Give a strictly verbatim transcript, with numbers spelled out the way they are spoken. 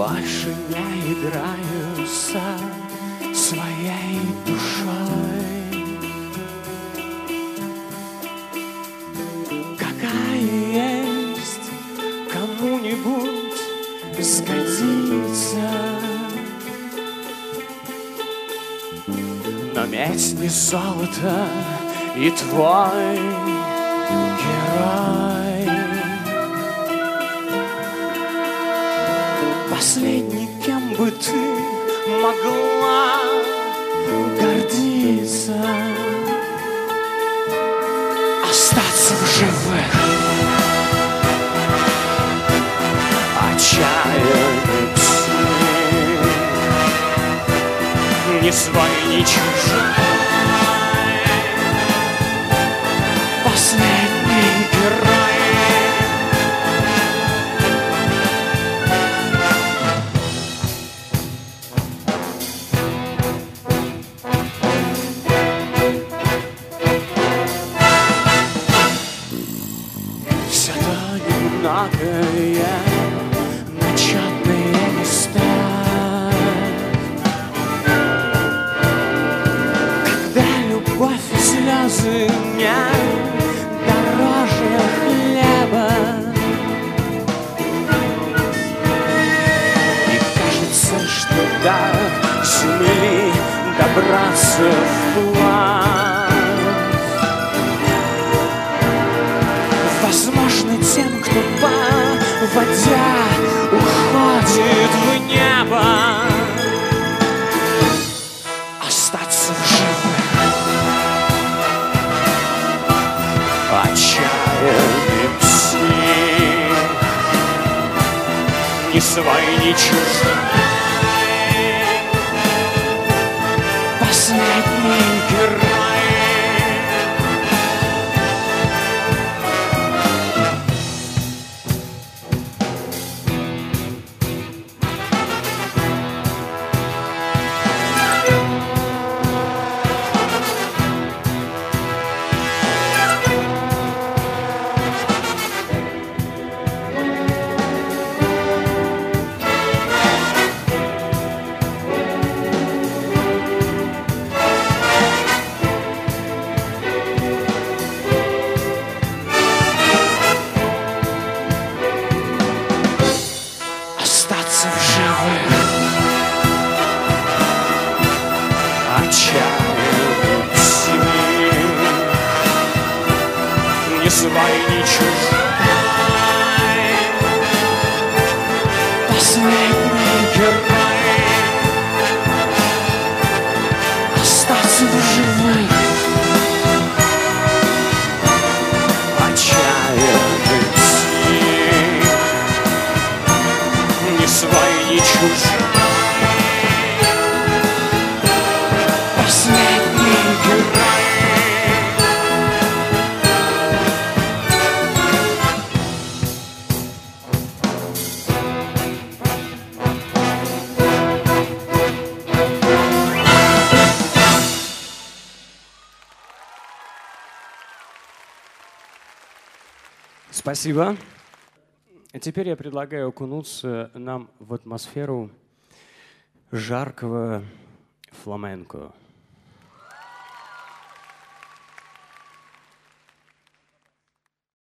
больше не играю со своей душой. Какая есть, кому-нибудь сгодится, но медь не золото и твой герой. Последний, кем бы ты могла гордиться, остаться в живых отчаянным сне, ни свой, ни чужой. Последний герой. Все то немногое, начетные места, когда любовь и слезы мне дороже хлеба, и кажется, что до земли добраться вплавь возможно тем, кто по воде уходит в небо, остаться в живых отчаянным сне, ни свой, ни чужой. Последний герой. Остаться в живых отчаянным сне, ни свой, ни чужой. Последний герой. Остаться в живых отчаянным сне, ни свой, ни чужой. Последний герой. Спасибо. Теперь я предлагаю окунуться нам в атмосферу жаркого фламенко.